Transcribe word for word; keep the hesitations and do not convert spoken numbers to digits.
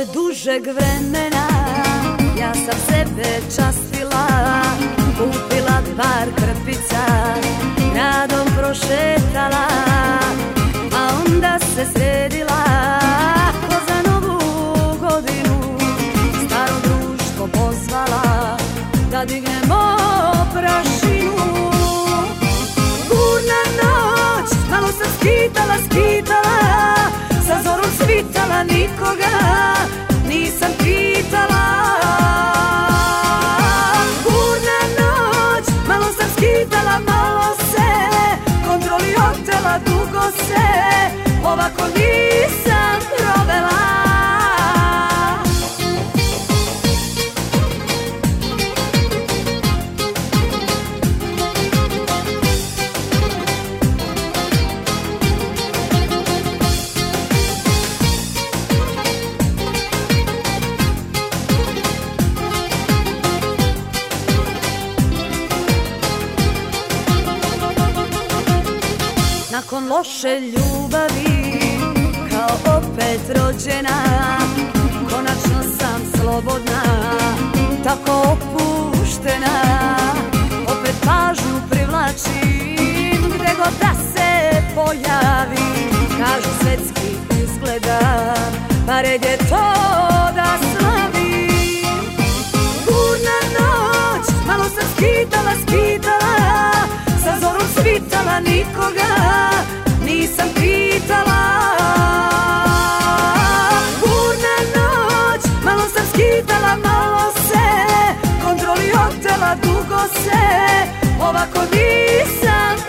Posle dužeg vremena ja sam sebe častila, kupila par krpica, gradom prošetala, a onda se sredila ko za novu godinu. Staro društvo pozvala da dignemo prašinu. Burna noć, malo sam skitala, skitala, sa zorom svitala, nikoga nisam pitala. Burna noć, malo sam skitala, malo se kontroli otela, dugo se ovako nisam provela. Nakon loše ljubavi, kao opet rođena, konačno sam slobodna, tako opuštena. Opet pažnju privlačim, gde god da se pojavim. Kažu svetski izgledam, pa red je to da slavim. Burna noć, malo sam skitala, skitala, sa zorom svitala, nikoga nisam pitala. Burna noć, malo sam skitala, malo se kontroli otela, dugo se ovako nisam